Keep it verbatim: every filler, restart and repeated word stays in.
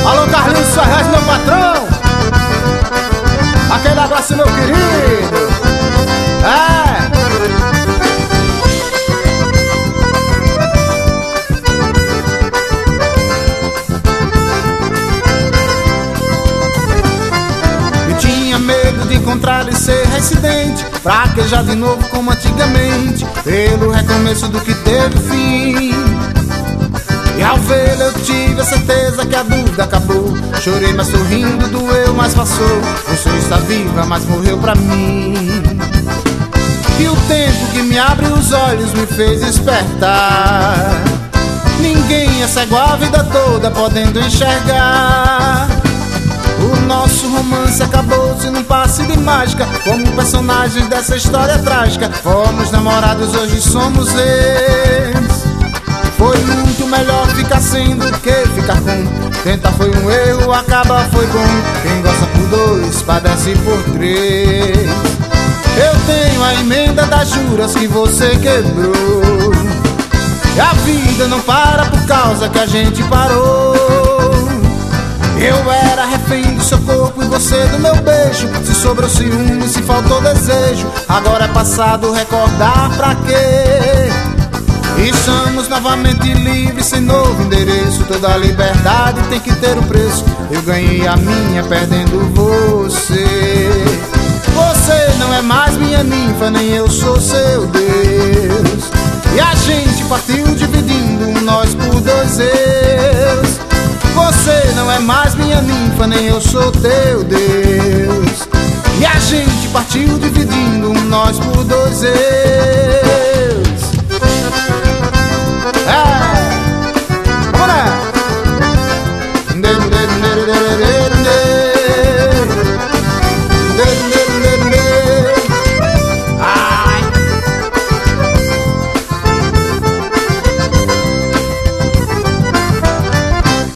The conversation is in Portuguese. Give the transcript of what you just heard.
Alô, Carlinhos Ferraz, meu patrão. Aquele abraço, meu querido. É. Eu tinha medo de encontrar e ser reincidente, fraquejar de novo como antigamente, pelo recomeço do que teve fim. E ao vê-lo eu tive a certeza que a dúvida acabou. Chorei, mas sorrindo, doeu, mas passou. Você está viva, mas morreu pra mim. E o tempo que me abre os olhos me fez despertar. Ninguém é cego a vida toda podendo enxergar. O nosso romance acabou-se num passe de mágica, como personagens dessa história trágica. Fomos namorados, hoje somos ex. Foi muito melhor ficar sem do que ficar com. Tentar foi um erro, acabar foi bom. Quem gosta por dois, padece por três. Eu tenho a emenda das juras que você quebrou. E a vida não para por causa que a gente parou. Eu era refém do seu corpo e você do meu beijo. Se sobrou ciúme, se faltou desejo, agora é passado, recordar pra quê? Estamos novamente livres, sem novo endereço. Toda liberdade tem que ter um preço. Eu ganhei a minha perdendo você. Você não é mais minha ninfa, nem eu sou seu Deus. E a gente partiu dividindo nós por dois eus. Você não é mais minha ninfa, nem eu sou teu Deus. E a gente partiu dividindo nós por dois eus.